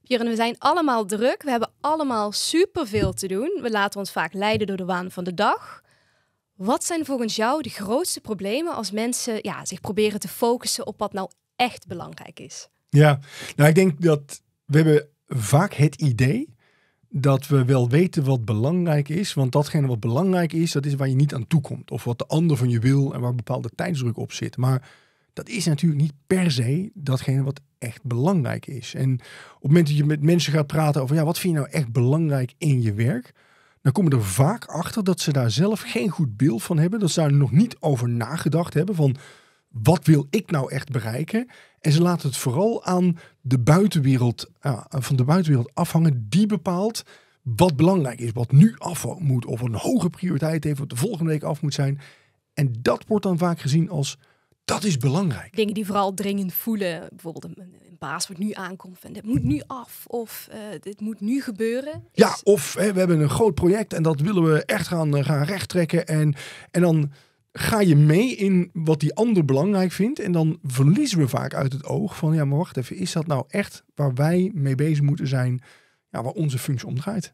Björn, we zijn allemaal druk. We hebben allemaal superveel te doen. We laten ons vaak leiden door de waan van de dag. Wat zijn volgens jou de grootste problemen als mensen zich proberen te focussen op wat nou echt belangrijk is? Ja, nou ik denk dat we hebben vaak het idee dat we wel weten wat belangrijk is. Want datgene wat belangrijk is, dat is waar je niet aan toe komt. Of wat de ander van je wil en waar bepaalde tijdsdruk op zit. Maar dat is natuurlijk niet per se datgene wat echt belangrijk is. En op het moment dat je met mensen gaat praten over wat vind je nou echt belangrijk in je werk, dan komen er vaak achter dat ze daar zelf geen goed beeld van hebben. Dat ze daar nog niet over nagedacht hebben van wat wil ik nou echt bereiken. En ze laten het vooral aan de buitenwereld, van de buitenwereld afhangen. Die bepaalt wat belangrijk is, wat nu af moet of een hoge prioriteit heeft, wat de volgende week af moet zijn. En dat wordt dan vaak gezien als dat is belangrijk. Dingen die vooral dringend voelen. Bijvoorbeeld een baas wat nu aankomt en dit moet nu af. Of dit moet nu gebeuren. Ja, of we hebben een groot project en dat willen we echt gaan rechttrekken. En dan ga je mee in wat die ander belangrijk vindt. En dan verliezen we vaak uit het oog van maar wacht even. Is dat nou echt waar wij mee bezig moeten zijn? Ja, waar onze functie om draait.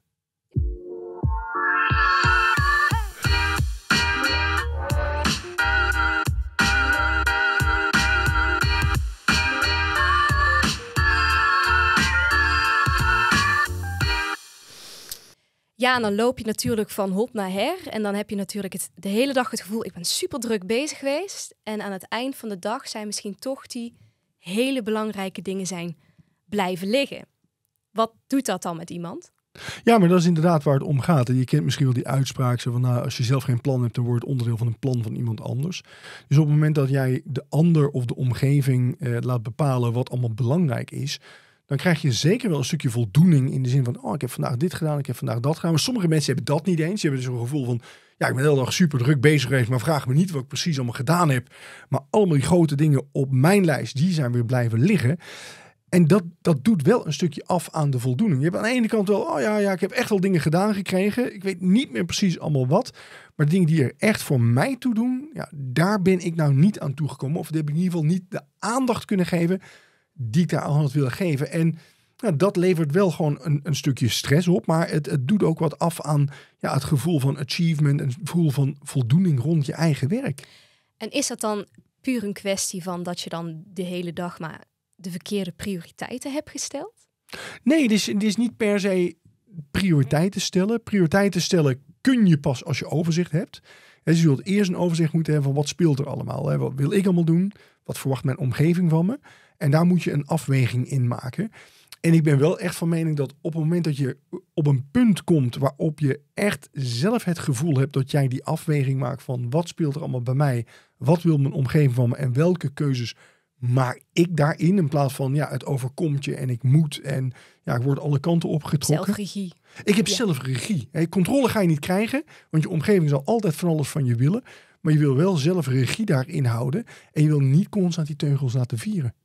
Ja, en dan loop je natuurlijk van hop naar her. En dan heb je natuurlijk de hele dag het gevoel, ik ben super druk bezig geweest. En aan het eind van de dag zijn misschien toch die hele belangrijke dingen zijn blijven liggen. Wat doet dat dan met iemand? Ja, maar dat is inderdaad waar het om gaat. En je kent misschien wel die uitspraak van als je zelf geen plan hebt, dan wordt het onderdeel van een plan van iemand anders. Dus op het moment dat jij de ander of de omgeving laat bepalen wat allemaal belangrijk is, dan krijg je zeker wel een stukje voldoening in de zin van ik heb vandaag dit gedaan, ik heb vandaag dat gedaan. Maar sommige mensen hebben dat niet eens. Die hebben dus een gevoel van ik ben de hele dag super druk bezig geweest, maar vraag me niet wat ik precies allemaal gedaan heb. Maar allemaal die grote dingen op mijn lijst, die zijn weer blijven liggen. En dat doet wel een stukje af aan de voldoening. Je hebt aan de ene kant wel, ik heb echt wel dingen gedaan gekregen. Ik weet niet meer precies allemaal wat. Maar dingen die er echt voor mij toe doen, daar ben ik nou niet aan toegekomen. Of heb ik in ieder geval niet de aandacht kunnen geven die ik daar aan had willen geven. En dat levert wel gewoon een stukje stress op. Maar het doet ook wat af aan het gevoel van achievement. En het gevoel van voldoening rond je eigen werk. En is dat dan puur een kwestie van dat je dan de hele dag maar de verkeerde prioriteiten hebt gesteld? Nee, het is niet per se prioriteiten stellen. Prioriteiten stellen kun je pas als je overzicht hebt. Dus je zult eerst een overzicht moeten hebben van wat speelt er allemaal. Wat wil ik allemaal doen? Wat verwacht mijn omgeving van me? En daar moet je een afweging in maken. En ik ben wel echt van mening dat op het moment dat je op een punt komt waarop je echt zelf het gevoel hebt dat jij die afweging maakt van wat speelt er allemaal bij mij? Wat wil mijn omgeving van me? En welke keuzes maak ik daarin? In plaats van het overkomt je en ik moet en ik word alle kanten opgetrokken. Zelfregie. Ik heb zelf regie. Controle ga je niet krijgen, want je omgeving zal altijd van alles van je willen. Maar je wil wel zelf regie daarin houden en je wil niet constant die teugels laten vieren.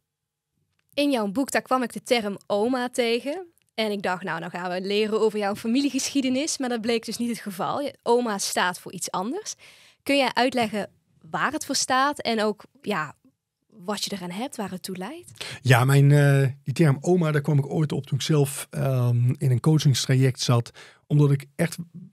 In jouw boek, daar kwam ik de term oma tegen. En ik dacht, nou gaan we leren over jouw familiegeschiedenis. Maar dat bleek dus niet het geval. Oma staat voor iets anders. Kun jij uitleggen waar het voor staat en ook wat je eraan hebt, waar het toe leidt? Ja, die term oma, daar kwam ik ooit op toen ik zelf in een coachingstraject zat. Omdat ik echt,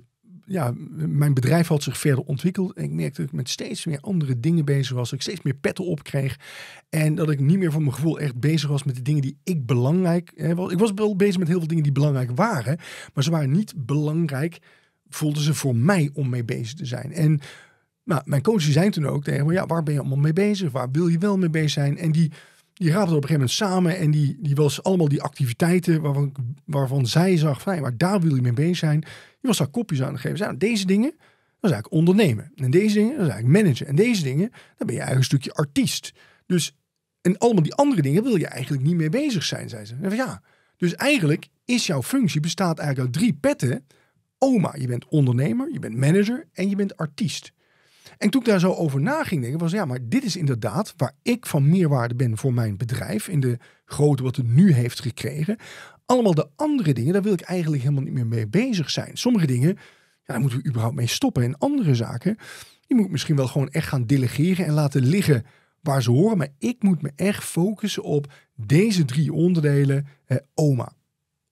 mijn bedrijf had zich verder ontwikkeld. En ik merkte dat ik met steeds meer andere dingen bezig was. Dat ik steeds meer petten opkreeg. En dat ik niet meer van mijn gevoel echt bezig was met de dingen die ik belangrijk... Ik was wel bezig met heel veel dingen die belangrijk waren. Maar ze waren niet belangrijk, voelden ze voor mij om mee bezig te zijn. En mijn coaches zijn toen ook tegen me, waar ben je allemaal mee bezig? Waar wil je wel mee bezig zijn? En die raapten op een gegeven moment samen en die was allemaal die activiteiten waarvan zij zag van, maar daar wil je mee bezig zijn. Die was daar kopjes aan het geven. Deze dingen, dat is eigenlijk ondernemen. En deze dingen, dat is eigenlijk managen. En deze dingen, dan ben je eigenlijk een stukje artiest. Dus, en allemaal die andere dingen wil je eigenlijk niet mee bezig zijn, zei ze. En dus eigenlijk is jouw functie bestaat eigenlijk uit 3 petten. Oma, je bent ondernemer, je bent manager en je bent artiest. En toen ik daar zo over na ging denken, was maar dit is inderdaad waar ik van meerwaarde ben voor mijn bedrijf. In de grootte wat het nu heeft gekregen. Allemaal de andere dingen, daar wil ik eigenlijk helemaal niet meer mee bezig zijn. Sommige dingen, daar moeten we überhaupt mee stoppen. En andere zaken, die moet ik misschien wel gewoon echt gaan delegeren en laten liggen waar ze horen. Maar ik moet me echt focussen op deze 3 onderdelen. Oma,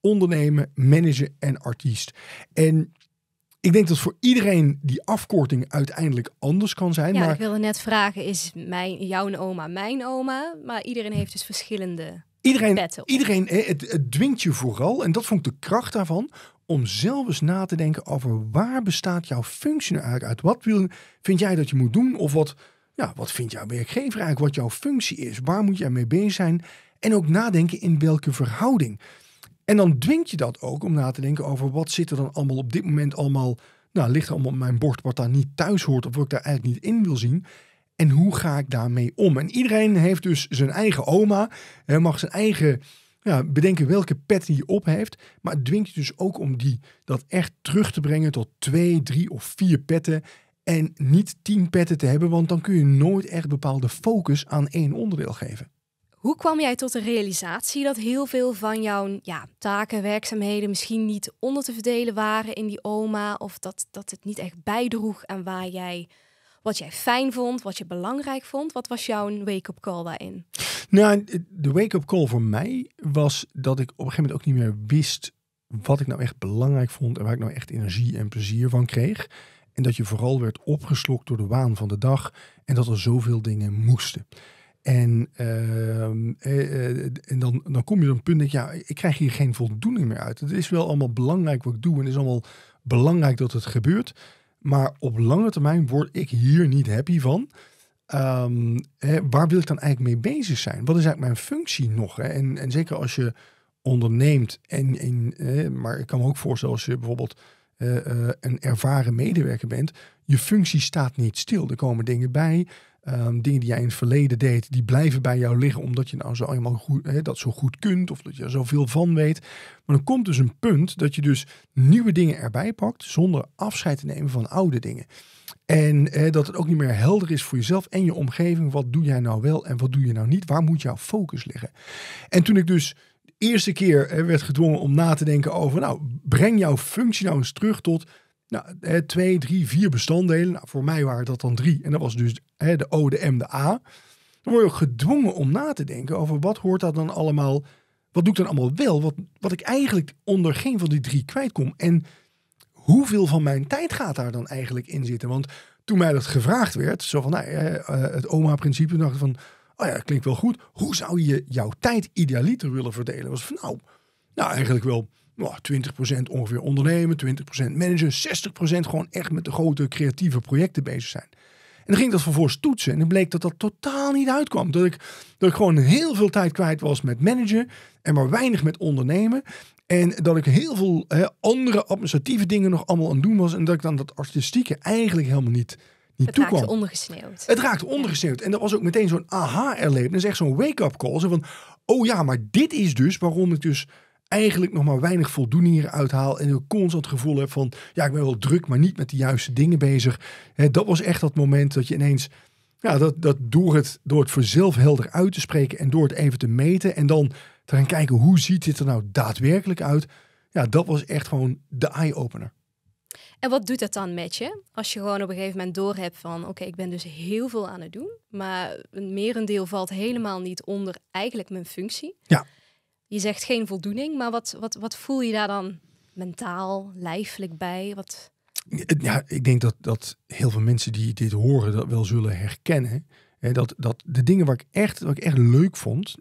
ondernemen, managen en artiest. En ik denk dat voor iedereen die afkorting uiteindelijk anders kan zijn. Ja, maar ik wilde net vragen, is jouw oma mijn oma? Maar iedereen heeft dus verschillende petten op. Iedereen, het dwingt je vooral, en dat vond ik de kracht daarvan, om zelf eens na te denken over waar bestaat jouw functie nou eigenlijk uit? Wat vind jij dat je moet doen? Of wat vindt jouw werkgever eigenlijk wat jouw functie is? Waar moet jij mee bezig zijn? En ook nadenken in welke verhouding. En dan dwingt je dat ook om na te denken over wat zit er dan allemaal op dit moment allemaal, ligt er allemaal op mijn bord wat daar niet thuis hoort of wat ik daar eigenlijk niet in wil zien. En hoe ga ik daarmee om? En iedereen heeft dus zijn eigen oma, mag zijn eigen bedenken welke pet hij op heeft. Maar het dwingt je dus ook om dat echt terug te brengen tot 2, 3 of 4 petten. En niet 10 petten te hebben, want dan kun je nooit echt bepaalde focus aan één onderdeel geven. Hoe kwam jij tot de realisatie dat heel veel van jouw taken, werkzaamheden misschien niet onder te verdelen waren in die oma? Of dat het niet echt bijdroeg aan wat jij fijn vond, wat je belangrijk vond? Wat was jouw wake-up call daarin? Nou, de wake-up call voor mij was dat ik op een gegeven moment ook niet meer wist wat ik nou echt belangrijk vond en waar ik nou echt energie en plezier van kreeg. En dat je vooral werd opgeslokt door de waan van de dag en dat er zoveel dingen moesten. En dan kom je op een punt dat ik krijg hier geen voldoening meer uit. Het is wel allemaal belangrijk wat ik doe en het is allemaal belangrijk dat het gebeurt. Maar op lange termijn word ik hier niet happy van. Waar wil ik dan eigenlijk mee bezig zijn? Wat is eigenlijk mijn functie nog? Hè? En zeker als je onderneemt. Maar ik kan me ook voorstellen als je bijvoorbeeld een ervaren medewerker bent. Je functie staat niet stil. Er komen dingen bij. Dingen die jij in het verleden deed, die blijven bij jou liggen omdat je nou zo eenmaal goed, dat zo goed kunt of dat je er zoveel van weet. Maar dan komt dus een punt dat je dus nieuwe dingen erbij pakt zonder afscheid te nemen van oude dingen. En dat het ook niet meer helder is voor jezelf en je omgeving. Wat doe jij nou wel en wat doe je nou niet? Waar moet jouw focus liggen? En toen ik dus de eerste keer werd gedwongen om na te denken over, breng jouw functie nou eens terug tot 2, 3, 4 bestanddelen. Voor mij waren dat dan 3. En dat was dus de O, de M, de A. Dan word je ook gedwongen om na te denken over wat hoort dat dan allemaal. Wat doe ik dan allemaal wel? Wat ik eigenlijk onder geen van die 3 kwijtkom. En hoeveel van mijn tijd gaat daar dan eigenlijk in zitten? Want toen mij dat gevraagd werd, zo van het oma-principe, dacht ik van, dat klinkt wel goed. Hoe zou je jouw tijd idealiter willen verdelen? Was van eigenlijk wel 20% ongeveer ondernemen, 20% managen, 60% gewoon echt met de grote creatieve projecten bezig zijn. En dan ging ik dat vervolgens toetsen en dan bleek dat dat totaal niet uitkwam. Dat ik gewoon heel veel tijd kwijt was met managen en maar weinig met ondernemen. En dat ik heel veel andere administratieve dingen nog allemaal aan het doen was. En dat ik dan dat artistieke eigenlijk helemaal niet het toekwam. raakte ondergesneeuwd. Het raakte ondergesneeuwd. En dat was ook meteen zo'n aha-erlevenis. Echt zo'n wake-up call. Zo van, maar dit is dus waarom ik dus eigenlijk nog maar weinig voldoening eruit haal en een constant gevoel heb van, ik ben wel druk, maar niet met de juiste dingen bezig. Dat was echt dat moment dat je ineens, dat door het voor zelf helder uit te spreken en door het even te meten en dan te gaan kijken hoe ziet dit er nou daadwerkelijk uit. Ja, dat was echt gewoon de eye-opener. En wat doet dat dan met je? Als je gewoon op een gegeven moment doorhebt van, oké, ik ben dus heel veel aan het doen, maar een merendeel valt helemaal niet onder eigenlijk mijn functie. Ja. Je zegt geen voldoening, maar wat voel je daar dan mentaal, lijfelijk bij? Ja, ik denk dat heel veel mensen die dit horen dat wel zullen herkennen. Dat de dingen waar ik echt leuk vond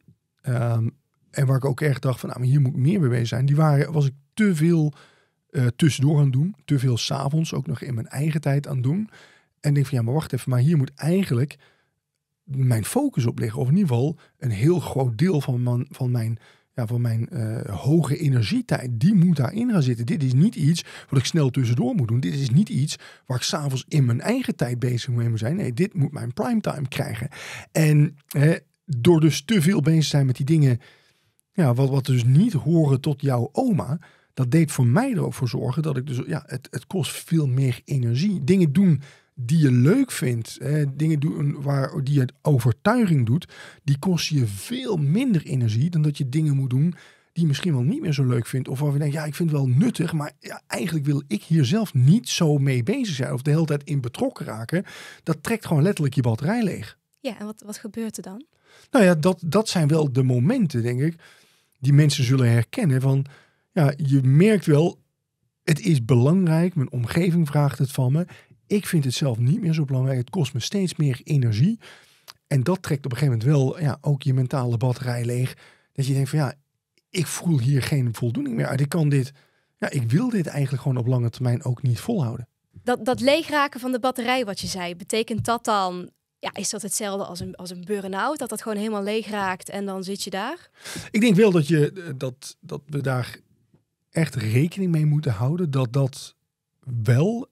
en waar ik ook echt dacht van, maar hier moet ik meer mee bezig zijn. Was ik te veel tussendoor aan doen. Te veel 's avonds ook nog in mijn eigen tijd aan doen. En denk van, maar wacht even, maar hier moet eigenlijk mijn focus op liggen. Of in ieder geval een heel groot deel van mijn hoge energietijd, die moet daarin gaan zitten. Dit is niet iets wat ik snel tussendoor moet doen. Dit is niet iets waar ik 's avonds in mijn eigen tijd bezig mee moet zijn. Nee, dit moet mijn primetime krijgen. En door dus te veel bezig te zijn met die dingen, wat dus niet horen tot jouw oma, dat deed voor mij er ook voor zorgen dat ik dus, het kost veel meer energie. Dingen doen die je leuk vindt, dingen doen die je overtuiging doet, die kosten je veel minder energie dan dat je dingen moet doen die je misschien wel niet meer zo leuk vindt. Of waar je denkt, ik vind het wel nuttig, maar eigenlijk wil ik hier zelf niet zo mee bezig zijn. Of de hele tijd in betrokken raken. Dat trekt gewoon letterlijk je batterij leeg. Ja, en wat gebeurt er dan? Dat zijn wel de momenten, denk ik, die mensen zullen herkennen van, ja, je merkt wel, het is belangrijk. Mijn omgeving vraagt het van me. Ik vind het zelf niet meer zo belangrijk. Het kost me steeds meer energie. En dat trekt op een gegeven moment wel ook je mentale batterij leeg. Dat je denkt van ja, ik voel hier geen voldoening meer uit. Ik wil dit eigenlijk gewoon op lange termijn ook niet volhouden. Dat leegraken van de batterij wat je zei, betekent dat dan... Ja, is dat hetzelfde als een burn-out? Dat gewoon helemaal leeg raakt en dan zit je daar? Ik denk wel dat we daar echt rekening mee moeten houden. Dat wel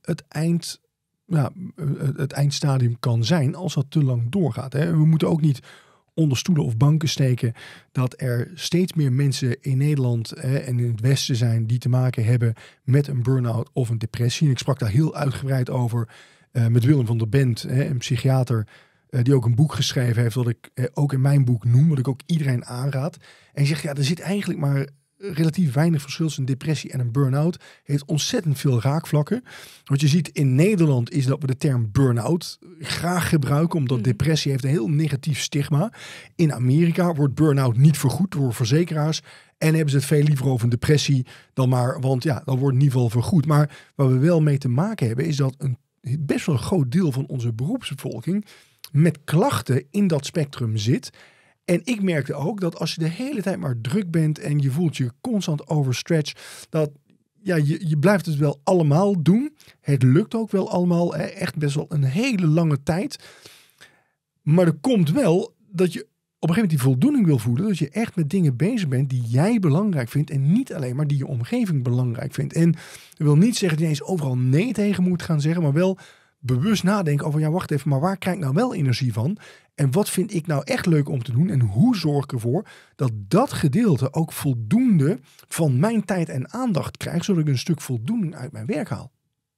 het eindstadium kan zijn als dat te lang doorgaat. Hè. We moeten ook niet onder stoelen of banken steken dat er steeds meer mensen in Nederland en in het Westen zijn die te maken hebben met een burn-out of een depressie. En ik sprak daar heel uitgebreid over met Willem van der Bent, een psychiater die ook een boek geschreven heeft, dat ik ook in mijn boek noem, wat ik ook iedereen aanraad. En je zegt, ja, er zit eigenlijk maar relatief weinig verschil tussen een depressie en een burn-out. Heeft ontzettend veel raakvlakken. Wat je ziet in Nederland is dat we de term burn-out graag gebruiken, omdat depressie heeft een heel negatief stigma. In Amerika wordt burn-out niet vergoed door verzekeraars en hebben ze het veel liever over een depressie dan maar, want ja, dat wordt in ieder geval vergoed. Maar waar we wel mee te maken hebben is dat een best wel een groot deel van onze beroepsbevolking met klachten in dat spectrum zit. En ik merkte ook dat als je de hele tijd maar druk bent en je voelt je constant overstretched, dat ja, je blijft het wel allemaal doen. Het lukt ook wel allemaal, echt best wel een hele lange tijd. Maar er komt wel dat je op een gegeven moment die voldoening wil voelen, dat je echt met dingen bezig bent die jij belangrijk vindt en niet alleen maar die je omgeving belangrijk vindt. En dat wil niet zeggen dat je eens overal nee tegen moet gaan zeggen, maar wel bewust nadenken over, ja, wacht even, maar waar krijg ik nou wel energie van? En wat vind ik nou echt leuk om te doen? En hoe zorg ik ervoor dat dat gedeelte ook voldoende van mijn tijd en aandacht krijgt, zodat ik een stuk voldoening uit mijn werk haal?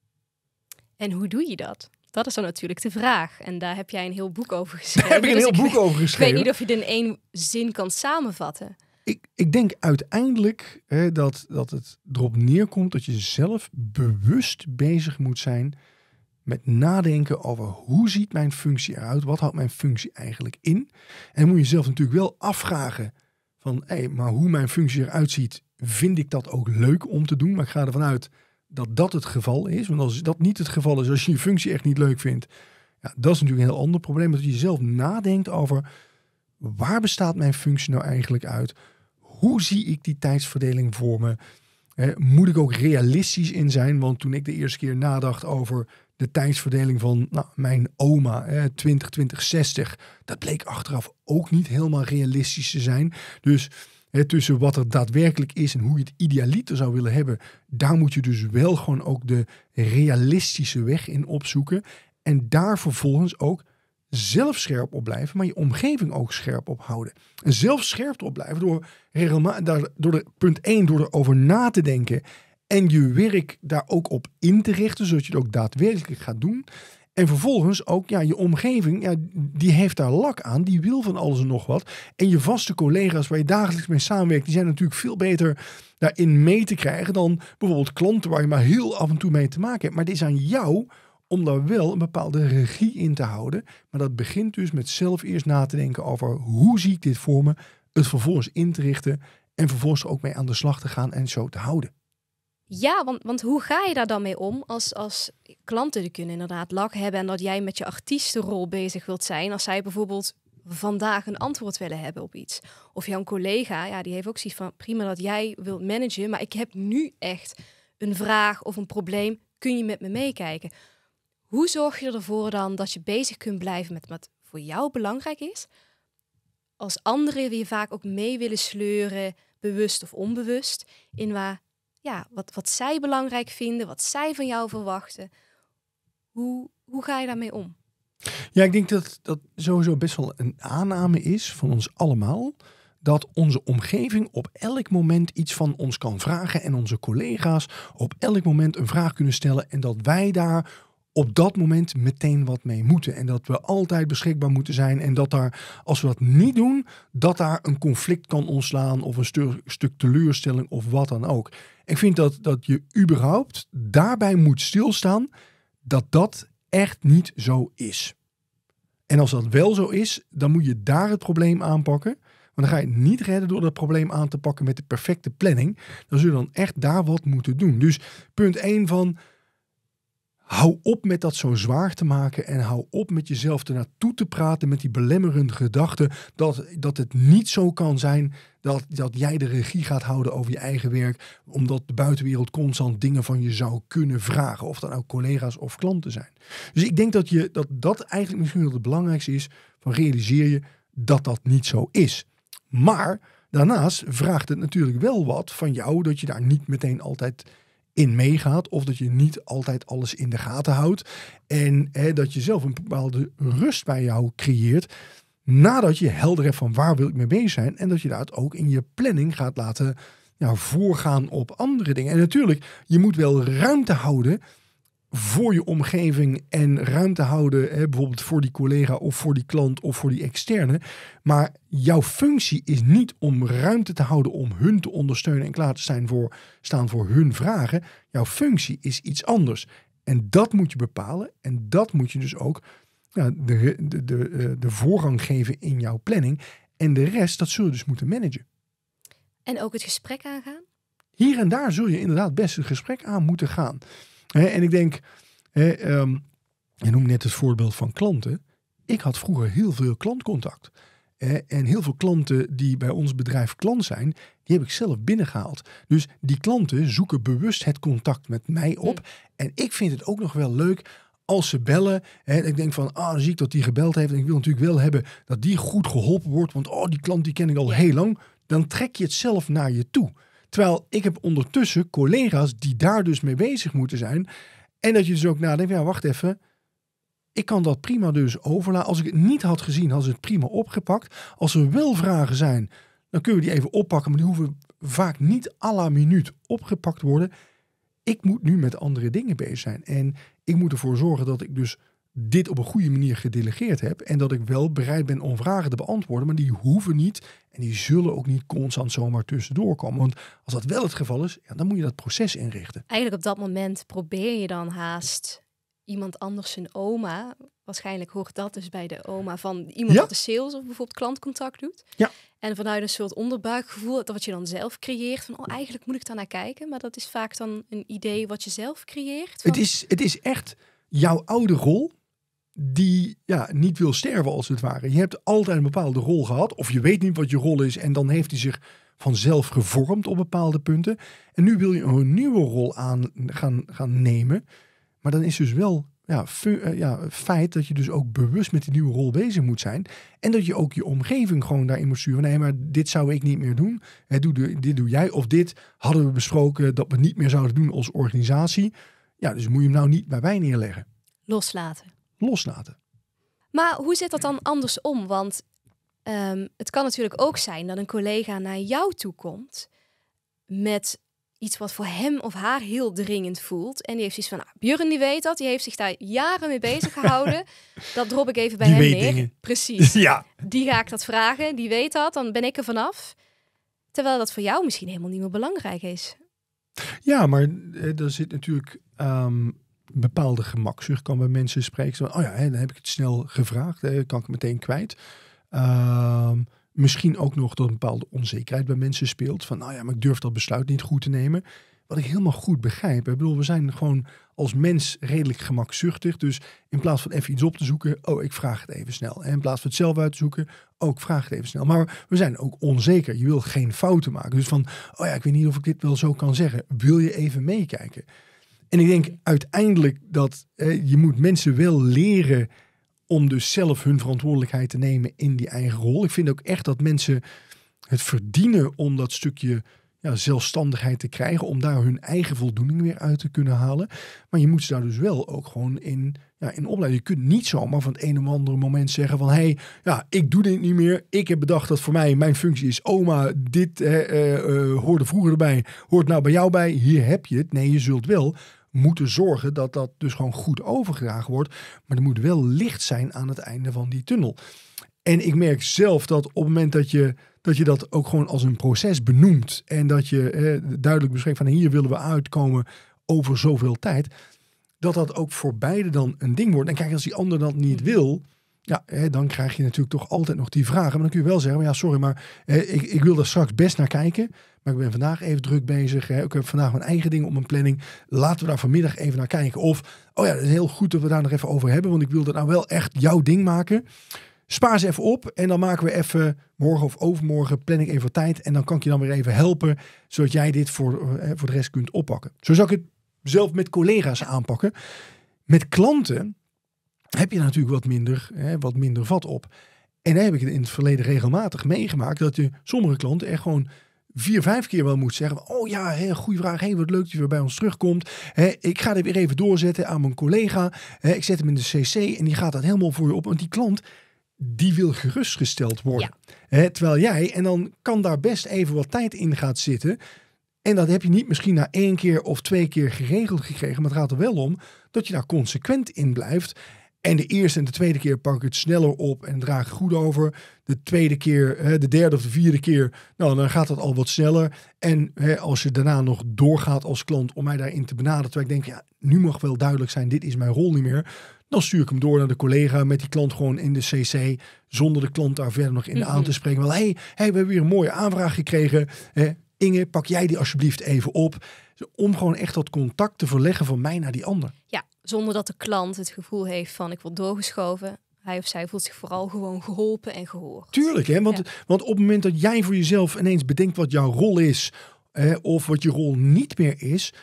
En hoe doe je dat? Dat is dan natuurlijk de vraag. En daar heb jij een heel boek over geschreven. Daar heb ik een heel boek over geschreven. Ik weet niet of je het in één zin kan samenvatten. Ik denk uiteindelijk dat het erop neerkomt dat je zelf bewust bezig moet zijn met nadenken over hoe ziet mijn functie eruit? Wat houdt mijn functie eigenlijk in? En dan moet je jezelf natuurlijk wel afvragen van, maar hoe mijn functie eruit ziet, vind ik dat ook leuk om te doen? Maar ik ga ervan uit dat dat het geval is. Want als dat niet het geval is, als je je functie echt niet leuk vindt, ja, dat is natuurlijk een heel ander probleem. Dat je zelf nadenkt over, waar bestaat mijn functie nou eigenlijk uit? Hoe zie ik die tijdsverdeling voor me? Moet ik ook realistisch in zijn? Want toen ik de eerste keer nadacht over de tijdsverdeling van mijn oma, 20-20-60, dat bleek achteraf ook niet helemaal realistisch te zijn. Dus tussen wat er daadwerkelijk is en hoe je het idealiter zou willen hebben, daar moet je dus wel gewoon ook de realistische weg in opzoeken. En daar vervolgens ook zelf scherp op blijven, maar je omgeving ook scherp op houden. En zelf scherp op blijven door punt 1, door erover na te denken en je werk daar ook op in te richten, zodat je het ook daadwerkelijk gaat doen. En vervolgens ook, je omgeving, die heeft daar lak aan, die wil van alles en nog wat. En je vaste collega's waar je dagelijks mee samenwerkt, die zijn natuurlijk veel beter daarin mee te krijgen dan bijvoorbeeld klanten waar je maar heel af en toe mee te maken hebt. Maar het is aan jou om daar wel een bepaalde regie in te houden. Maar dat begint dus met zelf eerst na te denken over hoe zie ik dit voor me, het vervolgens in te richten en vervolgens er ook mee aan de slag te gaan en zo te houden. Ja, want hoe ga je daar dan mee om als klanten die kunnen inderdaad lak hebben en dat jij met je artiestenrol bezig wilt zijn als zij bijvoorbeeld vandaag een antwoord willen hebben op iets. Of jouw collega, die heeft ook zoiets van prima dat jij wilt managen, maar ik heb nu echt een vraag of een probleem, kun je met me meekijken? Hoe zorg je ervoor dan dat je bezig kunt blijven met wat voor jou belangrijk is? Als anderen weer vaak ook mee willen sleuren, bewust of onbewust, in wat zij belangrijk vinden, wat zij van jou verwachten. Hoe ga je daarmee om? Ja, ik denk dat dat sowieso best wel een aanname is van ons allemaal, dat onze omgeving op elk moment iets van ons kan vragen en onze collega's op elk moment een vraag kunnen stellen en dat wij daar op dat moment meteen wat mee moeten. En dat we altijd beschikbaar moeten zijn. En dat daar, als we dat niet doen, dat daar een conflict kan ontstaan of een stuk teleurstelling of wat dan ook. Ik vind dat je überhaupt daarbij moet stilstaan dat dat echt niet zo is. En als dat wel zo is, dan moet je daar het probleem aanpakken. Want dan ga je het niet redden door dat probleem aan te pakken met de perfecte planning. Dan zul je dan echt daar wat moeten doen. Dus punt 1 van... hou op met dat zo zwaar te maken en hou op met jezelf ernaartoe te praten met die belemmerende gedachten dat het niet zo kan zijn dat jij de regie gaat houden over je eigen werk, omdat de buitenwereld constant dingen van je zou kunnen vragen, of dat nou collega's of klanten zijn. Dus ik denk dat eigenlijk misschien wel het belangrijkste is, van realiseer je dat dat niet zo is. Maar daarnaast vraagt het natuurlijk wel wat van jou, dat je daar niet meteen altijd in meegaat, of dat je niet altijd alles in de gaten houdt en dat je zelf een bepaalde rust bij jou creëert nadat je helder hebt van waar wil ik mee bezig zijn en dat je dat ook in je planning gaat laten voorgaan op andere dingen. En natuurlijk, je moet wel ruimte houden voor je omgeving en ruimte houden bijvoorbeeld voor die collega of voor die klant of voor die externe. Maar jouw functie is niet om ruimte te houden om hun te ondersteunen en klaar te staan voor hun vragen. Jouw functie is iets anders. En dat moet je bepalen en dat moet je dus ook de voorrang geven in jouw planning. En de rest, dat zul je dus moeten managen. En ook het gesprek aangaan? Hier en daar zul je inderdaad best een gesprek aan moeten gaan. En ik denk, je noemt net het voorbeeld van klanten. Ik had vroeger heel veel klantcontact. En heel veel klanten die bij ons bedrijf klant zijn, die heb ik zelf binnengehaald. Dus die klanten zoeken bewust het contact met mij op. En ik vind het ook nog wel leuk als ze bellen. Ik denk van, dan zie ik dat die gebeld heeft. En ik wil natuurlijk wel hebben dat die goed geholpen wordt. Want die klant die ken ik al heel lang. Dan trek je het zelf naar je toe. Terwijl ik heb ondertussen collega's die daar dus mee bezig moeten zijn. En dat je dus ook nadenkt, wacht even. Ik kan dat prima dus overlaten. Als ik het niet had gezien, had ze het prima opgepakt. Als er wel vragen zijn, dan kunnen we die even oppakken. Maar die hoeven vaak niet à la minuut opgepakt worden. Ik moet nu met andere dingen bezig zijn. En ik moet ervoor zorgen dat ik dus dit op een goede manier gedelegeerd heb. En dat ik wel bereid ben om vragen te beantwoorden. Maar die hoeven niet en die zullen ook niet constant zomaar tussendoor komen. Want als dat wel het geval is, dan moet je dat proces inrichten. Eigenlijk op dat moment probeer je dan haast iemand anders zijn oma. Waarschijnlijk hoort dat dus bij de oma van iemand dat de sales of bijvoorbeeld klantcontact doet. Ja. En vanuit een soort onderbuikgevoel, dat wat je dan zelf creëert. Van eigenlijk moet ik daar naar kijken. Maar dat is vaak dan een idee wat je zelf creëert. Van... Het is echt jouw oude rol die niet wil sterven als het ware. Je hebt altijd een bepaalde rol gehad. Of je weet niet wat je rol is. En dan heeft hij zich vanzelf gevormd op bepaalde punten. En nu wil je een nieuwe rol aan gaan nemen. Maar dan is dus wel feit dat je dus ook bewust met die nieuwe rol bezig moet zijn. En dat je ook je omgeving gewoon daarin moet sturen. Nee, maar dit zou ik niet meer doen. Dit doe jij. Of dit hadden we besproken dat we niet meer zouden doen als organisatie. Ja, dus moet je hem nou niet bij mij neerleggen. Loslaten. Maar hoe zit dat dan andersom? Want het kan natuurlijk ook zijn dat een collega naar jou toe komt met iets wat voor hem of haar heel dringend voelt. En die heeft iets van, Björn die weet dat. Die heeft zich daar jaren mee bezig gehouden. Dat drop ik even bij hem neer. Dingen. Precies. Ja. Die ga ik dat vragen. Die weet dat. Dan ben ik er vanaf. Terwijl dat voor jou misschien helemaal niet meer belangrijk is. Ja, maar er zit natuurlijk bepaalde gemakzucht kan bij mensen spreken. Zo, dan heb ik het snel gevraagd. Kan ik het meteen kwijt. Misschien ook nog dat een bepaalde onzekerheid bij mensen speelt. Van maar ik durf dat besluit niet goed te nemen. Wat ik helemaal goed begrijp. Ik bedoel, we zijn gewoon als mens redelijk gemakzuchtig. Dus in plaats van even iets op te zoeken, ik vraag het even snel. En in plaats van het zelf uit te zoeken, ik vraag het even snel. Maar we zijn ook onzeker. Je wil geen fouten maken. Dus van, ik weet niet of ik dit wel zo kan zeggen. Wil je even meekijken? En ik denk uiteindelijk dat je moet mensen wel leren om dus zelf hun verantwoordelijkheid te nemen in die eigen rol. Ik vind ook echt dat mensen het verdienen om dat stukje zelfstandigheid te krijgen, om daar hun eigen voldoening weer uit te kunnen halen. Maar je moet ze daar dus wel ook gewoon in opleiden. Je kunt niet zomaar van het een of andere moment zeggen van ik doe dit niet meer. Ik heb bedacht dat voor mij mijn functie is oma, dit hoorde vroeger erbij, hoort nou bij jou bij, hier heb je het. Nee, je zult wel moeten zorgen dat dat dus gewoon goed overgedragen wordt. Maar er moet wel licht zijn aan het einde van die tunnel. En ik merk zelf dat op het moment dat je dat ook gewoon als een proces benoemt en dat je duidelijk bespreekt van hier willen we uitkomen over zoveel tijd, dat ook voor beide dan een ding wordt. En kijk, als die ander dat niet wil, Ja, dan krijg je natuurlijk toch altijd nog die vragen. Maar dan kun je wel zeggen, ja, sorry, maar ik wil daar straks best naar kijken. Maar ik ben vandaag even druk bezig. Ik heb vandaag mijn eigen dingen op mijn planning. Laten we daar vanmiddag even naar kijken. Of, oh ja, het is heel goed dat we daar nog even over hebben. Want ik wil dat nou wel echt jouw ding maken. Spaar ze even op en dan maken we even morgen of overmorgen plan ik even wat tijd. En dan kan ik je dan weer even helpen, zodat jij dit voor de rest kunt oppakken. Zo zou ik het zelf met collega's aanpakken. Met klanten heb je natuurlijk wat minder vat op. En dan heb ik het in het verleden regelmatig meegemaakt dat je sommige klanten echt gewoon 4-5 keer wel moet zeggen. Oh ja, goede vraag. Wat leuk dat je weer bij ons terugkomt. Ik ga dit weer even doorzetten aan mijn collega. Ik zet hem in de CC en die gaat dat helemaal voor je op. Want die klant, die wil gerustgesteld worden. Ja. Terwijl jij, en dan kan daar best even wat tijd in gaat zitten. En dat heb je niet misschien na 1 keer of 2 keer geregeld gekregen. Maar het gaat er wel om dat je daar consequent in blijft. En de eerste en de tweede keer pak ik het sneller op en draag het goed over. De tweede keer, de derde of de vierde keer, nou, dan gaat dat al wat sneller. En als je daarna nog doorgaat als klant om mij daarin te benaderen, terwijl ik denk, ja, nu mag wel duidelijk zijn, dit is mijn rol niet meer. Dan stuur ik hem door naar de collega met die klant gewoon in de CC, zonder de klant daar verder nog in aan te spreken. Wel, hey, we hebben weer een mooie aanvraag gekregen. Inge, pak jij die alsjeblieft even op. Om gewoon echt dat contact te verleggen van mij naar die ander. Ja, zonder dat de klant het gevoel heeft van ik word doorgeschoven. Hij of zij voelt zich vooral gewoon geholpen en gehoord. Tuurlijk, hè? Want op het moment dat jij voor jezelf ineens bedenkt wat jouw rol is, of wat je rol niet meer is,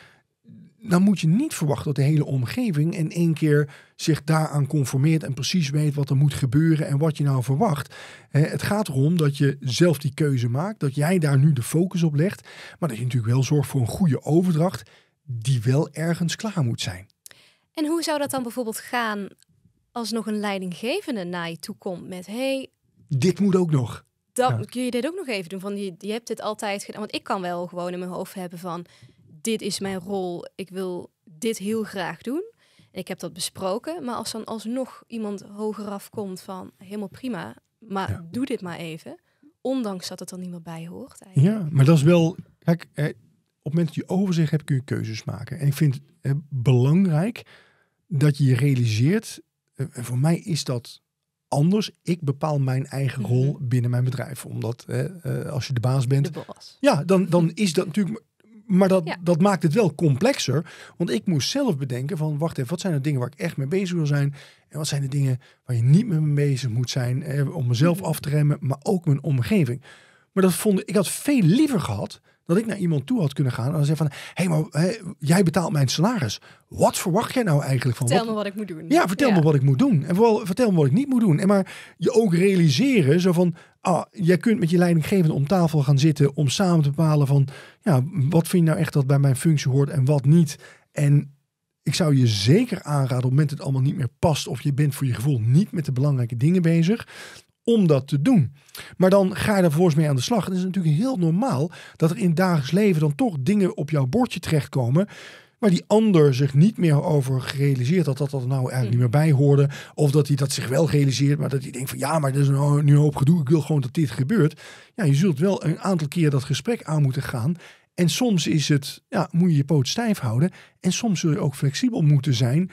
dan moet je niet verwachten dat de hele omgeving in 1 keer zich daaraan conformeert en precies weet wat er moet gebeuren en wat je nou verwacht. Het gaat erom dat je zelf die keuze maakt, dat jij daar nu de focus op legt, maar dat je natuurlijk wel zorgt voor een goede overdracht die wel ergens klaar moet zijn. En hoe zou dat dan bijvoorbeeld gaan als nog een leidinggevende naar je toe komt met dit moet ook nog. Dan kun je dit ook nog even doen. Van je hebt dit altijd gedaan. Want ik kan wel gewoon in mijn hoofd hebben van dit is mijn rol. Ik wil dit heel graag doen. En ik heb dat besproken. Maar als dan alsnog iemand hogeraf komt van helemaal prima. Maar doe dit maar even. Ondanks dat het er niet meer bij hoort. Eigenlijk. Ja, maar dat is wel... Kijk, op het moment dat je overzicht hebt kun je keuzes maken. En ik vind het belangrijk dat je realiseert... En voor mij is dat anders. Ik bepaal mijn eigen rol binnen mijn bedrijf. Omdat als je de baas bent... De boss. Ja, dan is dat natuurlijk... Maar dat maakt het wel complexer. Want ik moest zelf bedenken van... Wacht even, wat zijn de dingen waar ik echt mee bezig wil zijn? En wat zijn de dingen waar je niet mee bezig moet zijn? Om mezelf af te remmen, maar ook mijn omgeving. Maar ik had veel liever gehad... dat ik naar iemand toe had kunnen gaan en dan zeggen van... jij betaalt mijn salaris. Wat verwacht jij nou eigenlijk van? Vertel me wat ik moet doen. Ja, vertel me wat ik moet doen. En vooral vertel me wat ik niet moet doen. En maar je ook realiseren zo van... jij kunt met je leidinggevende om tafel gaan zitten... om samen te bepalen van... ja, wat vind je nou echt dat bij mijn functie hoort en wat niet. En ik zou je zeker aanraden op het moment dat het allemaal niet meer past... of je bent voor je gevoel niet met de belangrijke dingen bezig... om dat te doen. Maar dan ga je daar volgens mee aan de slag. En het is natuurlijk heel normaal dat er in het dagelijks leven dan toch dingen op jouw bordje terechtkomen waar die ander zich niet meer over gerealiseerd had dat er nou eigenlijk niet meer bij hoorde. Of dat hij dat zich wel realiseert, maar dat hij denkt van ja, maar er is nu een hoop gedoe. Ik wil gewoon dat dit gebeurt. Ja, je zult wel een aantal keer dat gesprek aan moeten gaan. En soms is het, moet je je poot stijf houden. En soms zul je ook flexibel moeten zijn.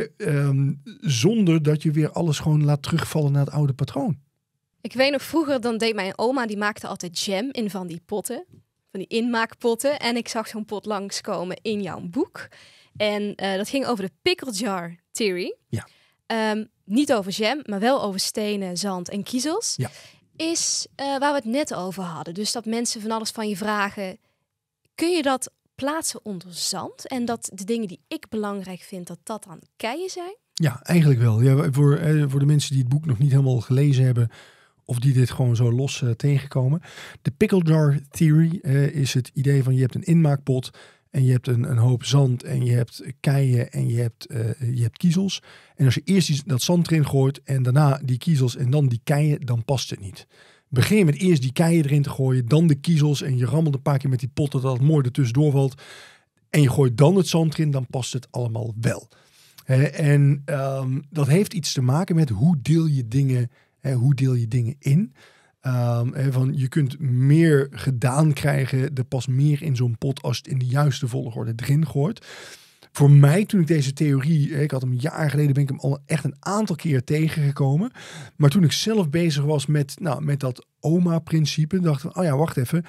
Zonder dat je weer alles gewoon laat terugvallen naar het oude patroon. Ik weet nog vroeger, dan deed mijn oma, die maakte altijd jam in van die potten. Van die inmaakpotten. En ik zag zo'n pot langskomen in jouw boek. En dat ging over de pickle jar theory. Ja. Niet over jam, maar wel over stenen, zand en kiezels. Ja. Is waar we het net over hadden. Dus dat mensen van alles van je vragen. Kun je dat plaatsen onder zand? En dat de dingen die ik belangrijk vind, dat dan keien zijn? Ja, eigenlijk wel. Ja, voor de mensen die het boek nog niet helemaal gelezen hebben... of die dit gewoon zo los tegenkomen. De pickle jar theory is het idee van je hebt een inmaakpot... en je hebt een hoop zand en je hebt keien en je hebt kiezels. En als je eerst dat zand erin gooit en daarna die kiezels en dan die keien... dan past het niet. Begin je met eerst die keien erin te gooien, dan de kiezels... en je rammelt een paar keer met die potten dat het mooi ertussendoor valt... en je gooit dan het zand erin, dan past het allemaal wel. En dat heeft iets te maken met hoe deel je dingen in. Van je kunt meer gedaan krijgen, er past meer in zo'n pot als het in de juiste volgorde erin gooit. voor mij, toen ik deze theorie, ik had hem een jaar geleden, ben ik hem al echt een aantal keer tegengekomen. Maar toen ik zelf bezig was met dat OMA-principe, dacht ik, wacht even.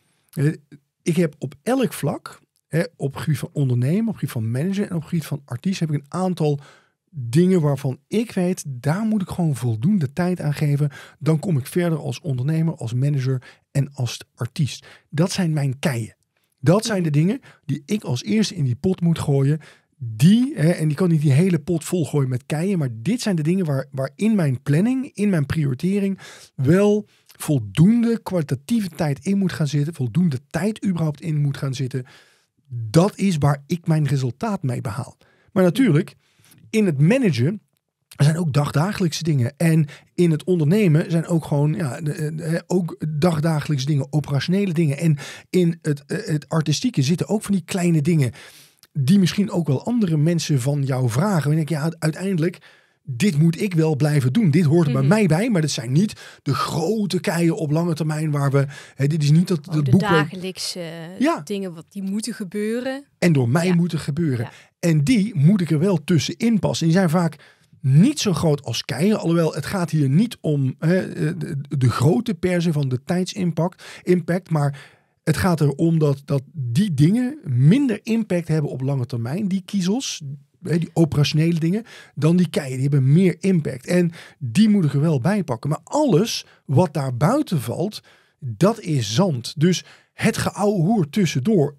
Ik heb op elk vlak, op het gebied van ondernemen, op het gebied van manager en op het gebied van artiest, heb ik een aantal dingen waarvan ik weet, daar moet ik gewoon voldoende tijd aan geven. Dan kom ik verder als ondernemer, als manager en als artiest. Dat zijn mijn keien. Dat zijn de dingen die ik als eerste in die pot moet gooien. En die kan niet die hele pot vol gooien met keien. Maar dit zijn de dingen waar in mijn planning, in mijn prioritering wel voldoende kwalitatieve tijd in moet gaan zitten. Voldoende tijd überhaupt in moet gaan zitten. Dat is waar ik mijn resultaat mee behaal. Maar natuurlijk, in het managen zijn ook dagdagelijkse dingen. En in het ondernemen zijn ook gewoon ook dagdagelijkse dingen, operationele dingen. En in het artistieke zitten ook van die kleine dingen die misschien ook wel andere mensen van jou vragen. En ik denk, uiteindelijk, dit moet ik wel blijven doen. Dit hoort bij mij bij, maar dat zijn niet de grote keien op lange termijn waar we... dit is niet dat de boek dagelijkse dingen die moeten gebeuren. En door mij moeten gebeuren. Ja. En die moet ik er wel tussenin passen. Die zijn vaak niet zo groot als keien. Alhoewel, het gaat hier niet om de grote per se van de tijdsimpact. Maar het gaat erom dat die dingen minder impact hebben op lange termijn. Die kiezels, die operationele dingen, dan die keien. Die hebben meer impact. En die moet ik er wel bij pakken. Maar alles wat daar buiten valt, dat is zand. Dus het geouwehoer tussendoor.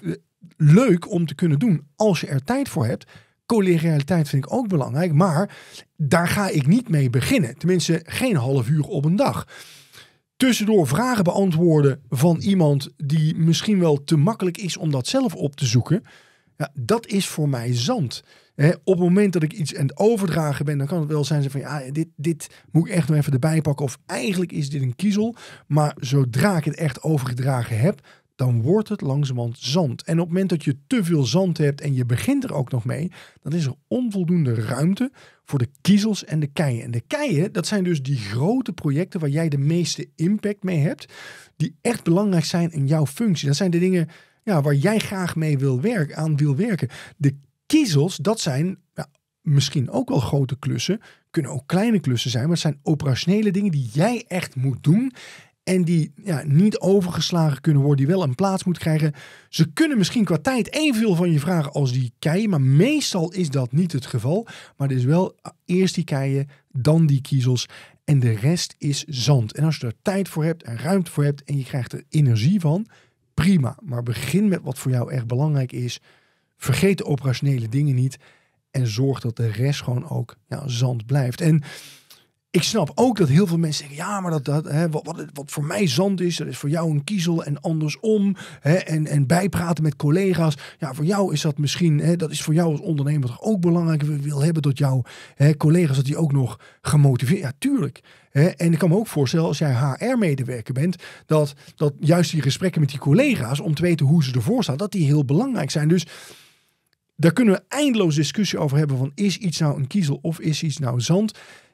Leuk om te kunnen doen als je er tijd voor hebt. Collegialiteit vind ik ook belangrijk, maar daar ga ik niet mee beginnen. Tenminste, geen half uur op een dag. Tussendoor vragen beantwoorden van iemand die misschien wel te makkelijk is om dat zelf op te zoeken. Ja, dat is voor mij zand. Op het moment dat ik iets aan het overdragen ben, dan kan het wel zijn van dit moet ik echt nog even erbij pakken. Of eigenlijk is dit een kiezel. Maar zodra ik het echt overgedragen heb, dan wordt het langzamerhand zand. En op het moment dat je te veel zand hebt en je begint er ook nog mee, dan is er onvoldoende ruimte voor de kiezels en de keien. En de keien, dat zijn dus die grote projecten waar jij de meeste impact mee hebt, die echt belangrijk zijn in jouw functie. Dat zijn de dingen waar jij graag mee wil werken. De kiezels, dat zijn misschien ook wel grote klussen, kunnen ook kleine klussen zijn, maar het zijn operationele dingen die jij echt moet doen. En die niet overgeslagen kunnen worden, die wel een plaats moeten krijgen. Ze kunnen misschien qua tijd evenveel van je vragen als die keien. Maar meestal is dat niet het geval. Maar het is wel eerst die keien, dan die kiezels. En de rest is zand. En als je er tijd voor hebt en ruimte voor hebt en je krijgt er energie van, prima. Maar begin met wat voor jou echt belangrijk is. Vergeet de operationele dingen niet. En zorg dat de rest gewoon ook zand blijft. En ik snap ook dat heel veel mensen zeggen, maar wat voor mij zand is, dat is voor jou een kiezel en andersom. En bijpraten met collega's. Ja, voor jou is dat misschien, dat is voor jou als ondernemer toch ook belangrijk. Ik wil hebben dat jouw collega's, dat die ook nog gemotiveerd. Ja, tuurlijk. En ik kan me ook voorstellen, als jij HR-medewerker bent, dat juist die gesprekken met die collega's, om te weten hoe ze ervoor staan, dat die heel belangrijk zijn. Dus daar kunnen we eindeloos discussie over hebben van, is iets nou een kiezel of is iets nou zand?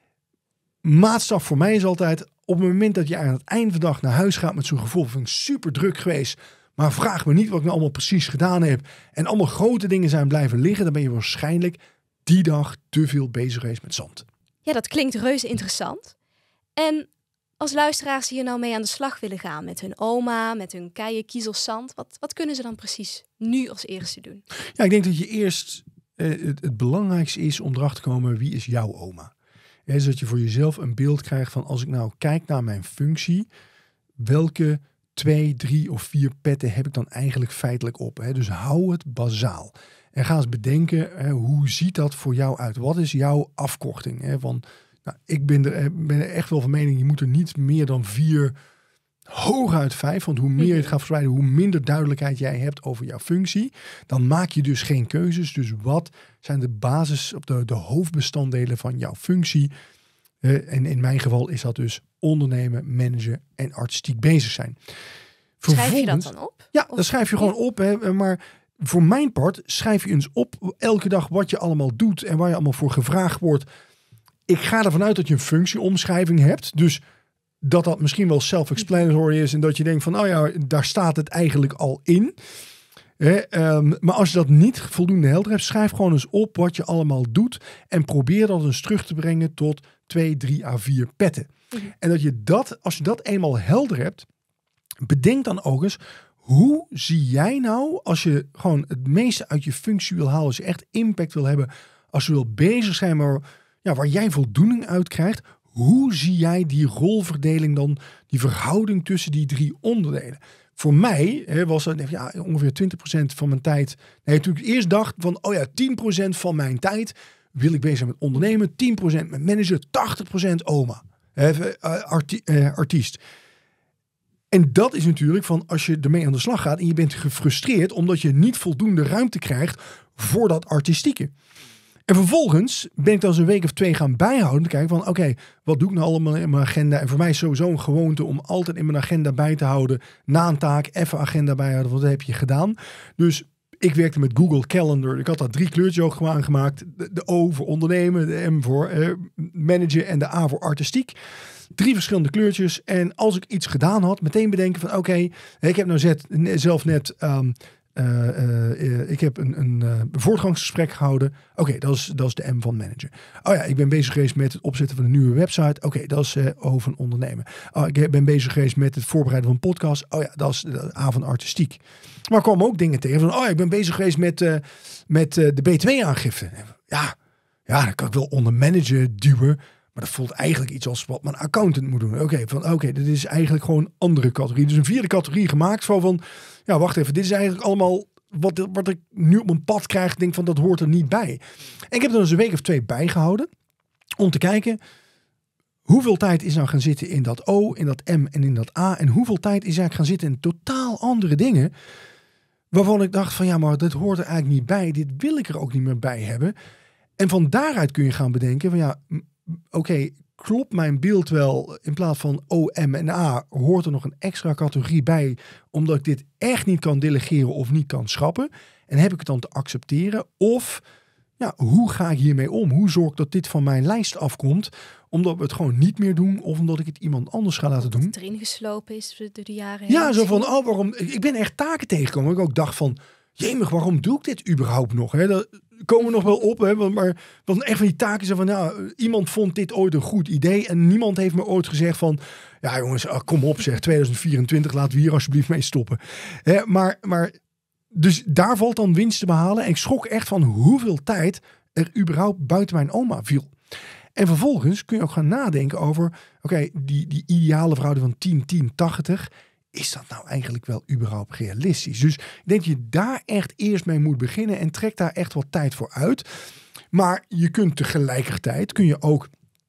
Maatstaf voor mij is altijd, op het moment dat je aan het eind van de dag naar huis gaat met zo'n gevoel van super druk geweest, maar vraag me niet wat ik nou allemaal precies gedaan heb en allemaal grote dingen zijn blijven liggen, dan ben je waarschijnlijk die dag te veel bezig geweest met zand. Ja, dat klinkt reuze interessant. En als luisteraars hier nou mee aan de slag willen gaan met hun oma, met hun keien, kiezels, zand, wat kunnen ze dan precies nu als eerste doen? Ja, ik denk dat je eerst het belangrijkste is om erachter te komen, wie is jouw oma? Zodat je voor jezelf een beeld krijgt van, als ik nou kijk naar mijn functie, welke 2, 3 of 4 petten heb ik dan eigenlijk feitelijk op? Dus hou het bazaal. En ga eens bedenken, hoe ziet dat voor jou uit? Wat is jouw afkorting? Ik ben er echt wel van mening, je moet er niet meer dan 4, hooguit 5. Want hoe meer je het gaat verspreiden, hoe minder duidelijkheid jij hebt over jouw functie. Dan maak je dus geen keuzes. Dus wat zijn de basis, de hoofdbestanddelen van jouw functie? En in mijn geval is dat dus ondernemen, managen en artistiek bezig zijn. Schrijf je dat dan op? Ja, dat schrijf je gewoon op. Maar voor mijn part schrijf je eens op elke dag wat je allemaal doet en waar je allemaal voor gevraagd wordt. Ik ga ervan uit dat je een functieomschrijving hebt. Dus dat misschien wel self-explanatory is en dat je denkt van, daar staat het eigenlijk al in. Maar als je dat niet voldoende helder hebt, schrijf gewoon eens op wat je allemaal doet en probeer dat eens terug te brengen tot 2, 3 à 4 petten. En als je dat eenmaal helder hebt, bedenk dan ook eens, hoe zie jij nou, als je gewoon het meeste uit je functie wil halen, als je echt impact wil hebben, als je wil bezig zijn, maar waar jij voldoening uit krijgt, hoe zie jij die rolverdeling dan, die verhouding tussen die 3 onderdelen? Voor mij was het ongeveer 20% van mijn tijd. Nee, toen ik eerst dacht van, 10% van mijn tijd wil ik bezig zijn met ondernemen, 10% met manager, 80% oma, artiest. En dat is natuurlijk van als je ermee aan de slag gaat en je bent gefrustreerd omdat je niet voldoende ruimte krijgt voor dat artistieke. En vervolgens ben ik dan eens een week of 2 gaan bijhouden. Kijken van oké, wat doe ik nou allemaal in mijn agenda? En voor mij is sowieso een gewoonte om altijd in mijn agenda bij te houden. Na een taak even agenda bijhouden. Wat heb je gedaan? Dus ik werkte met Google Calendar. Ik had daar 3 kleurtjes ook aangemaakt. De O voor ondernemen, de M voor managen en de A voor artistiek. 3 verschillende kleurtjes. En als ik iets gedaan had, meteen bedenken van oké, ik heb nou zelf net ik heb een voortgangsgesprek gehouden. Oké, dat is de M van manager. Ik ben bezig geweest met het opzetten van een nieuwe website. Oké, dat is O van ondernemen. Ik ben bezig geweest met het voorbereiden van een podcast. Dat is de A van artistiek. Maar er kwamen ook dingen tegen van, ik ben bezig geweest met de B2-aangifte. Ja, dan kan ik wel onder manager duwen. Maar dat voelt eigenlijk iets als wat mijn accountant moet doen. Oké, dit is eigenlijk gewoon een andere categorie. Dus een 4e categorie gemaakt. Van, wacht even, dit is eigenlijk allemaal wat ik nu op mijn pad krijg. Ik denk van, dat hoort er niet bij. En ik heb er dus een week of 2 bijgehouden. Om te kijken, hoeveel tijd is nou gaan zitten in dat O, in dat M en in dat A. En hoeveel tijd is eigenlijk gaan zitten in totaal andere dingen. Waarvan ik dacht van, maar dat hoort er eigenlijk niet bij. Dit wil ik er ook niet meer bij hebben. En van daaruit kun je gaan bedenken van, klopt mijn beeld wel, in plaats van O, M en A, hoort er nog een extra categorie bij, omdat ik dit echt niet kan delegeren of niet kan schrappen. En heb ik het dan te accepteren? Of, hoe ga ik hiermee om? Hoe zorg ik dat dit van mijn lijst afkomt? Omdat we het gewoon niet meer doen, of omdat ik het iemand anders ga laten doen. Het erin geslopen is door de jaren heen. Ja, zo van, waarom? Ik ben echt taken tegengekomen. Ik ook dacht van, jemig, waarom doe ik dit überhaupt nog? Dat komen we nog wel op, maar echt van die taken zijn van, iemand vond dit ooit een goed idee en niemand heeft me ooit gezegd van, jongens, kom op zeg, 2024, laten we hier alsjeblieft mee stoppen. Maar dus daar valt dan winst te behalen en ik schrok echt van hoeveel tijd er überhaupt buiten mijn oma viel. En vervolgens kun je ook gaan nadenken over, die ideale verhouding van 10-10-80, is dat nou eigenlijk wel überhaupt realistisch? Dus ik denk dat je daar echt eerst mee moet beginnen en trek daar echt wat tijd voor uit. Maar je kunt tegelijkertijd, ook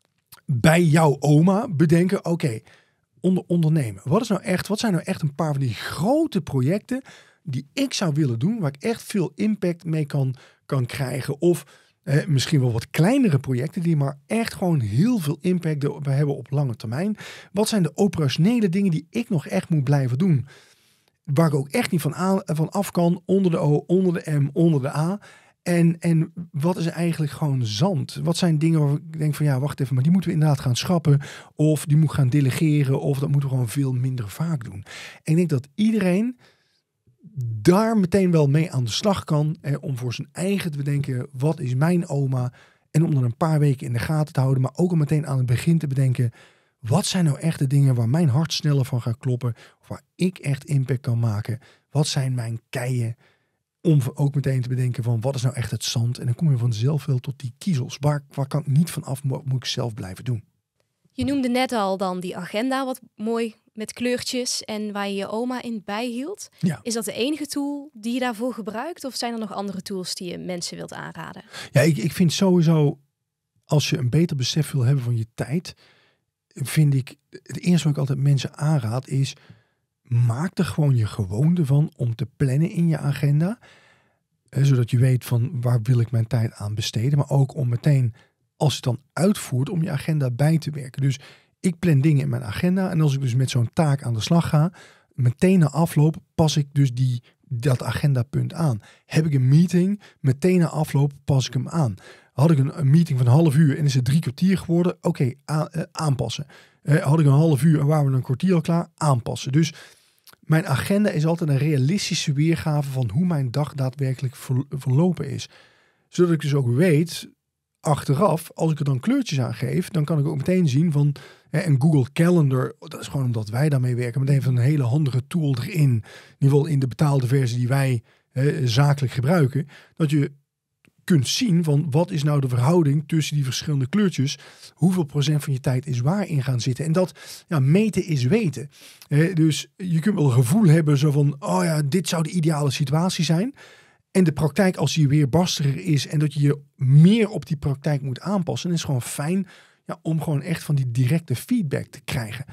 bij jouw oma bedenken, ondernemen. Wat zijn nou echt een paar van die grote projecten die ik zou willen doen, waar ik echt veel impact mee kan krijgen? Of misschien wel wat kleinere projecten die maar echt gewoon heel veel impact hebben op lange termijn. Wat zijn de operationele dingen die ik nog echt moet blijven doen? Waar ik ook echt niet van af kan, onder de O, onder de M, onder de A. En wat is eigenlijk gewoon zand? Wat zijn dingen waar ik denk van, wacht even, maar die moeten we inderdaad gaan schrappen. Of die moet gaan delegeren. Of dat moeten we gewoon veel minder vaak doen. En ik denk dat iedereen daar meteen wel mee aan de slag kan. Om voor zijn eigen te bedenken, wat is mijn oma? En om dan een paar weken in de gaten te houden. Maar ook om meteen aan het begin te bedenken, wat zijn nou echt de dingen waar mijn hart sneller van gaat kloppen? Of waar ik echt impact kan maken? Wat zijn mijn keien? Om ook meteen te bedenken van, wat is nou echt het zand? En dan kom je vanzelf wel tot die kiezels. Waar kan ik niet van af, moet ik zelf blijven doen? Je noemde net al dan die agenda, wat mooi met kleurtjes en waar je oma in bijhield. Ja. Is dat de enige tool die je daarvoor gebruikt? Of zijn er nog andere tools die je mensen wilt aanraden? Ja, ik vind sowieso, als je een beter besef wil hebben van je tijd, vind ik, het eerste wat ik altijd mensen aanraad is, maak er gewoon je gewoonte van om te plannen in je agenda. Zodat je weet van, waar wil ik mijn tijd aan besteden. Maar ook om meteen, als je het dan uitvoert, om je agenda bij te werken. Dus ik plan dingen in mijn agenda. En als ik dus met zo'n taak aan de slag ga, meteen na afloop pas ik dus dat agendapunt aan. Heb ik een meeting, meteen na afloop pas ik hem aan. Had ik een meeting van een half uur en is het 3 kwartier geworden? Aanpassen. Had ik een half uur en waren we een kwartier al klaar? Aanpassen. Dus Mijn agenda is altijd een realistische weergave van hoe mijn dag daadwerkelijk verlopen is. Zodat ik dus ook weet, achteraf, als ik er dan kleurtjes aan geef, dan kan ik ook meteen zien van een Google Calendar. Dat is gewoon omdat wij daarmee werken. Meteen van een hele handige tool erin. In ieder geval in de betaalde versie die wij zakelijk gebruiken. Dat je kunt zien van wat is nou de verhouding tussen die verschillende kleurtjes. Hoeveel procent van je tijd is waarin gaan zitten. En dat meten is weten. Dus je kunt wel een gevoel hebben zo van, oh ja, dit zou de ideale situatie zijn. En de praktijk, als die weer barstiger is en dat je je meer op die praktijk moet aanpassen, dan is het gewoon fijn om gewoon echt van die directe feedback te krijgen.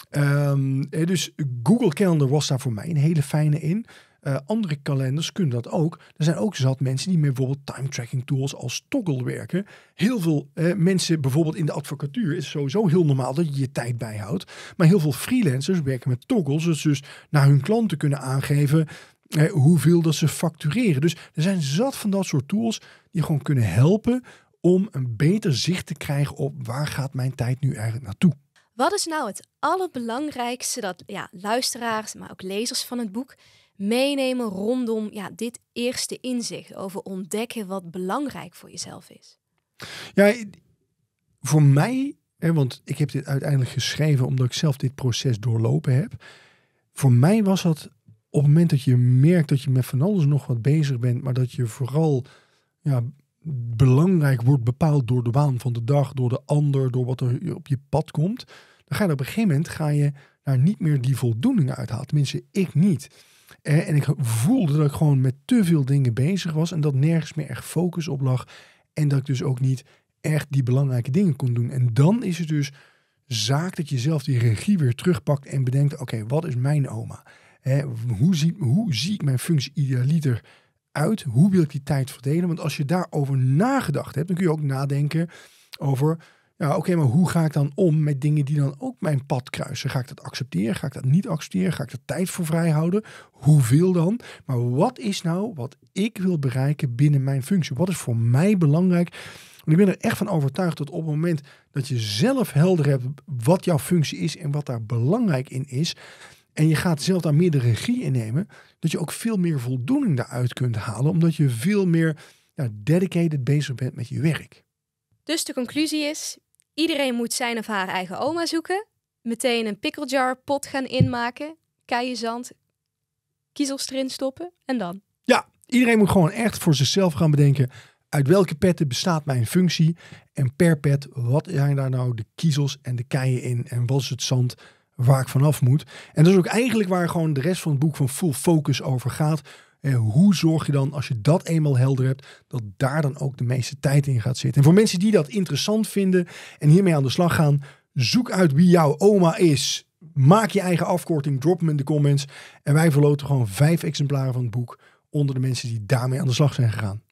Dus Google Calendar was daar voor mij een hele fijne in. Andere kalenders kunnen dat ook. Er zijn ook zat mensen die met bijvoorbeeld time tracking tools als Toggl werken. Heel veel mensen, bijvoorbeeld in de advocatuur, is sowieso heel normaal dat je je tijd bijhoudt. Maar heel veel freelancers werken met Toggl, zodat ze dus naar hun klanten kunnen aangeven hoeveel dat ze factureren. Dus er zijn zat van dat soort tools die gewoon kunnen helpen om een beter zicht te krijgen op waar gaat mijn tijd nu eigenlijk naartoe. Wat is nou het allerbelangrijkste dat luisteraars, maar ook lezers van het boek meenemen rondom dit eerste inzicht over ontdekken wat belangrijk voor jezelf is? Ja, voor mij, want ik heb dit uiteindelijk geschreven omdat ik zelf dit proces doorlopen heb. Voor mij was dat op het moment dat je merkt dat je met van alles nog wat bezig bent, maar dat je vooral belangrijk wordt bepaald door de waan van de dag, door de ander, door wat er op je pad komt, dan ga je op een gegeven moment daar niet meer die voldoening uithalen. Tenminste, ik niet. En ik voelde dat ik gewoon met te veel dingen bezig was en dat nergens meer echt focus op lag. En dat ik dus ook niet echt die belangrijke dingen kon doen. En dan is het dus zaak dat je zelf die regie weer terugpakt en bedenkt, oké, wat is mijn oma? Hoe zie ik mijn functie idealiter uit? Hoe wil ik die tijd verdelen? Want als je daarover nagedacht hebt, dan kun je ook nadenken over, maar hoe ga ik dan om met dingen die dan ook mijn pad kruisen? Ga ik dat accepteren? Ga ik dat niet accepteren? Ga ik er tijd voor vrij houden? Hoeveel dan? Maar wat is nou wat ik wil bereiken binnen mijn functie? Wat is voor mij belangrijk? Want ik ben er echt van overtuigd dat op het moment dat je zelf helder hebt wat jouw functie is en wat daar belangrijk in is, en je gaat zelf daar meer de regie in nemen, dat je ook veel meer voldoening daaruit kunt halen, omdat je veel meer dedicated bezig bent met je werk. Dus de conclusie is, iedereen moet zijn of haar eigen oma zoeken, meteen een pickle jar pot gaan inmaken, keienzand, kiezels erin stoppen en dan? Ja, iedereen moet gewoon echt voor zichzelf gaan bedenken, uit welke petten bestaat mijn functie en per pet, wat zijn daar nou de kiezels en de keien in en wat is het zand waar ik vanaf moet. En dat is ook eigenlijk waar gewoon de rest van het boek van Full Focus over gaat. Hoe zorg je dan, als je dat eenmaal helder hebt, dat daar dan ook de meeste tijd in gaat zitten. En voor mensen die dat interessant vinden en hiermee aan de slag gaan, zoek uit wie jouw oma is. Maak je eigen afkorting, drop hem in de comments. En wij verloten gewoon 5 exemplaren van het boek onder de mensen die daarmee aan de slag zijn gegaan.